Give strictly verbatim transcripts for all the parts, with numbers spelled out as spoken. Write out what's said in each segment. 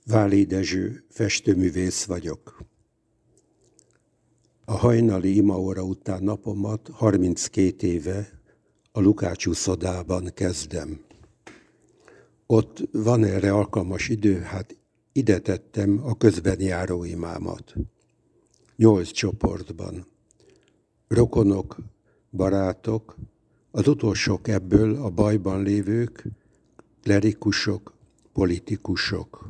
Váli Dezső, festőművész vagyok. A hajnali imaóra után napomat harminckét éve a Lukács úszodában kezdem. Ott van erre alkalmas idő, hát ide tettem a közben járó imámat. Nyolc csoportban. Rokonok, barátok, az utolsók ebből a bajban lévők, klerikusok, politikusok.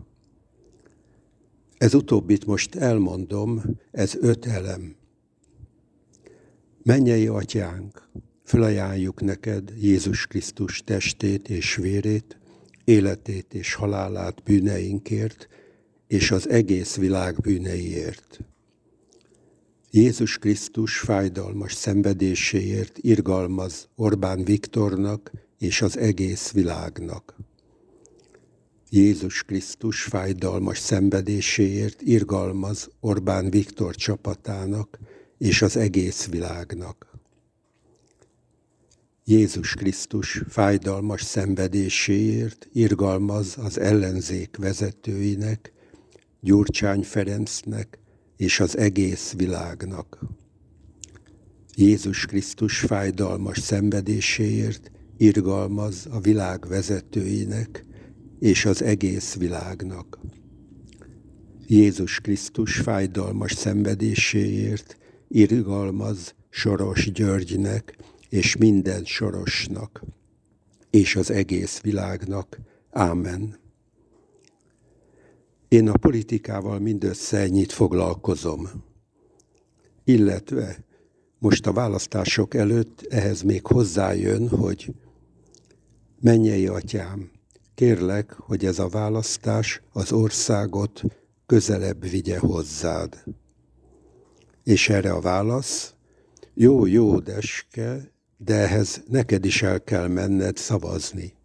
Ez utóbbit most elmondom, ez öt elem. Mennyei Atyánk, felajánljuk neked Jézus Krisztus testét és vérét, életét és halálát bűneinkért, és az egész világ bűneiért. Jézus Krisztus fájdalmas szenvedéséért irgalmaz Orbán Viktornak és az egész világnak. Jézus Krisztus fájdalmas szenvedéséért irgalmaz Orbán Viktor csapatának és az egész világnak. Jézus Krisztus fájdalmas szenvedéséért irgalmaz az ellenzék vezetőinek, Gyurcsány Ferencnek és az egész világnak. Jézus Krisztus fájdalmas szenvedéséért irgalmaz a világ vezetőinek és az egész világnak. Jézus Krisztus fájdalmas szenvedéséért irgalmaz Soros Györgynek és minden Sorosnak, és az egész világnak. Ámen. Én a politikával mindössze ennyit foglalkozom. Illetve most a választások előtt ehhez még hozzájön, hogy mennyei Atyám, kérlek, hogy ez a választás az országot közelebb vigye hozzád. És erre a válasz, jó, jó, deske, de ehhez neked is el kell menned szavazni.